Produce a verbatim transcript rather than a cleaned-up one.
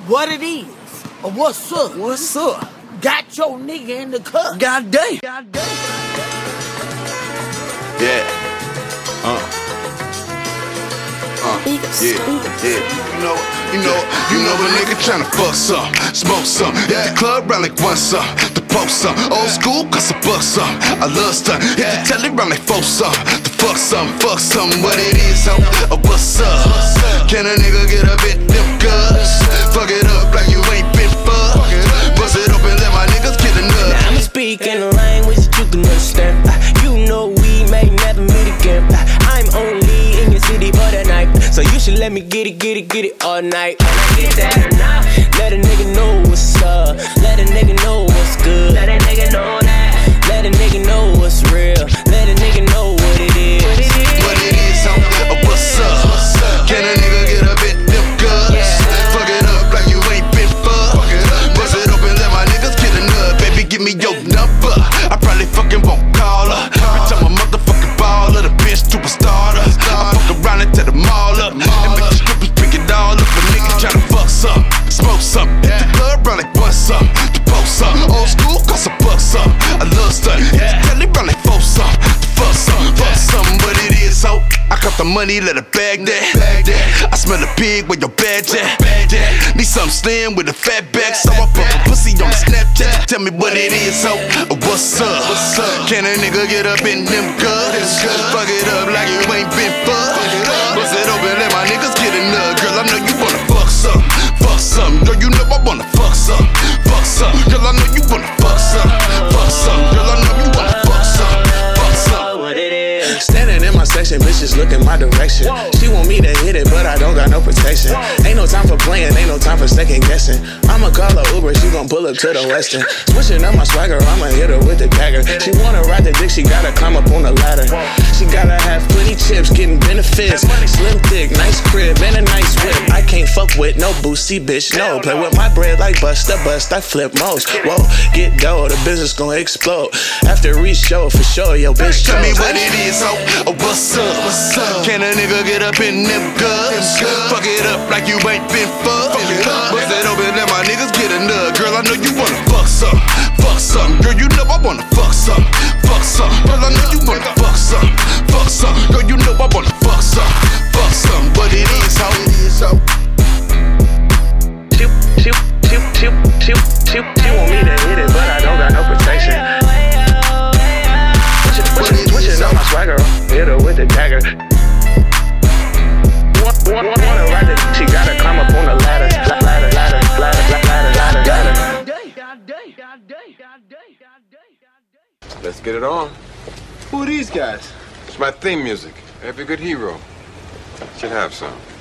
What it is, or what's up? What's up? Got your nigga in the cut. God damn. God damn. Yeah. Uh. Uh. Yeah. Yeah. You know, you know, you know a nigga tryna fuck some, smoke some, hit the club round like one some, to post some, old school cause I buck some, I love some, hit the telly round like four some, to fuck some, fuck some, what it is, ho, or what's up? Can a nigga get a bit them guts? Fuck it up like you ain't been fucked. Bust it open, let my niggas get a nut. Now I'm speaking a language that you can understand. Uh, you know we may never meet again. Uh, I'm only in your city for the night, so you should let me get it, get it, get it all night. Get that now. Let a nigga know what's up. Let a nigga know what's good. Let a nigga know that. Let a nigga know what's real. Let a nigga know what it is. What it is, ho, or what's up? Can a nigga get a bit them guts? Fuck it up like you ain't been fucked. Bust it open, let my niggas get a nut. Baby, give me your number. I probably fucking won't call her. Bitch, I'm a motherfucking baller, the bitch superstar. I fuck around and tear them all up, and make the strippers pick it all up. A nigga tryna fuck some, smoke some, hit the club round like one some, to post some, old school cause I buck some, I love some, hit the telly round like four some, to fuck some, fuck some, what it is, ho. I cut the money, let it bag that. I smell a pig with your badge at. Need something slim with a fat back, so I put a pussy on Snapchat. Tell me what it is, ho, or what's up? Can a nigga get up in them guts? Fuck it up like you ain't been fucked. Bust it open, let my niggas get a nut. Girl, I know you wanna fuck some, fuck some. Girl, you know I wanna fuck some, fuck some. Girl, I know you wanna fuck some, fuck some. Girl, I know you wanna fuck some, fuck some. What it is. Standing in my section, bitches looking my direction. She want me to hit it, but I don't got no protection. Ain't no time for playing, ain't no time for second guessing. I'ma call her Uber, she gon' pull up to the western. Switching up my swagger, I'ma hit her with the dagger. She wanna ride the dick, she gotta climb up on the ladder. She gotta have plenty chips, getting benefits. Slim thick, nice crib, and a nice whip. I can't fuck with no boosty bitch, no. Play with my bread like Busta Bust, I flip most. Whoa, get dough, the business gon' explode. After re-show, for sure, yo bitch Tell me chose. what it is, ho, or what's up? Can a nigga get up in them guts? Fuck it up like you ain't been fucked. Bust it open, let my niggas get a nut. Girl, I know you wanna fuck some, fuck some. Girl, you know I wanna fuck some, fuck some. Girl, I know you wanna fuck some, fuck some. Girl, you know I wanna fuck some, fuck some. What it is, ho, it is, ho. She, she, she, she, she, she, she want me to hit it, but I don't got no protection. Switching, switching on my swagger, hit her with the dagger. Want, want, wanna ride it, she gotta climb up on the ladder, ladder, ladder, ladder, ladder, ladder, ladder. Let's get it on. Who are these guys? It's my theme music. Every good hero should have some.